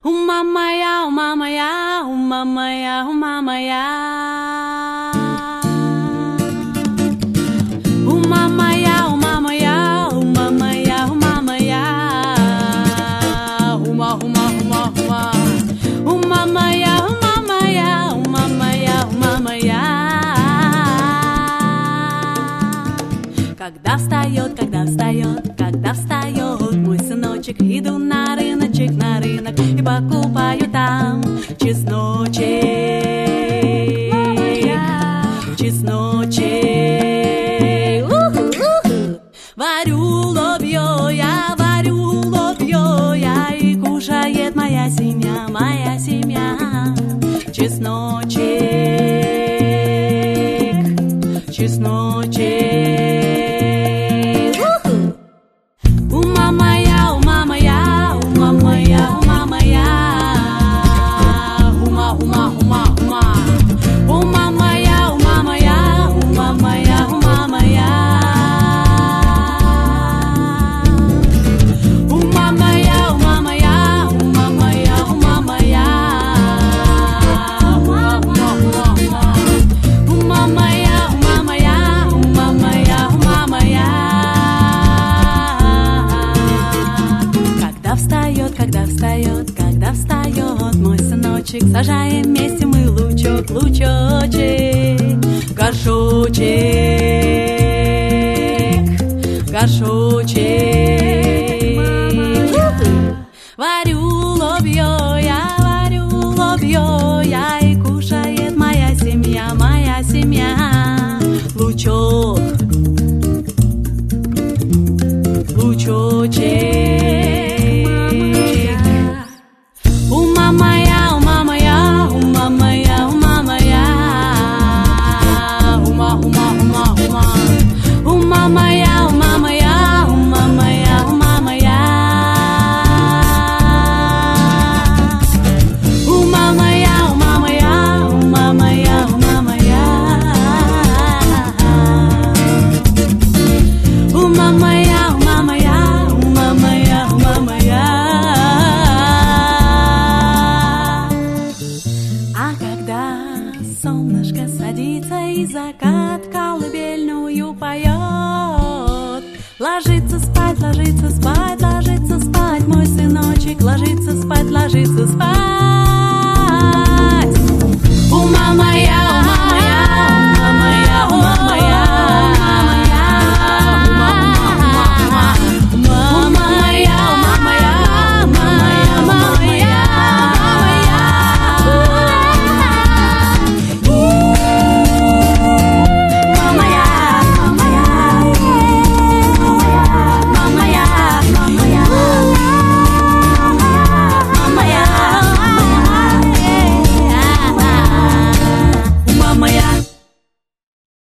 Ума моя, ума моя, ума моя, ума моя. Ума моя, ума моя, ума моя, ума моя. Ума, ума, ума, ума. Ума моя, ума моя, ума моя, ума моя. Когда встает, когда встает мой сыночек, иду на рынок и покупаю там чесночек, чесночек. Варю лобьё я, и кушает моя семья, чесночек, чесночек. Ума моя, ума моя, ума моя, ума моя. Ума, ума, ума, ума. Ума моя, ума моя, ума моя, ума моя. Ума моя, ума моя, ума моя, ума моя. Ума, ума, ума, ума. Ума моя, ума моя, ума моя, ума моя. Когда встает мой сыночек, сажаем вместе мы лучок, лучочек, горшочек, горшочек. Варю лобьё я, и кушает моя семья, лучок, лучочек. Ума моя, ума моя, ума моя, ума моя. Ума, ума, ума, ума. Ума моя, ума моя, ума моя, ума моя. Ума моя, ума моя, ума моя, ума моя. Ума моя, ума моя, ума моя, ума моя. А когда солнышко садится и закат колыбельную поет, ложится спать, ложится спать, ложится спать мой сыночек, ложится спать, ложится спать.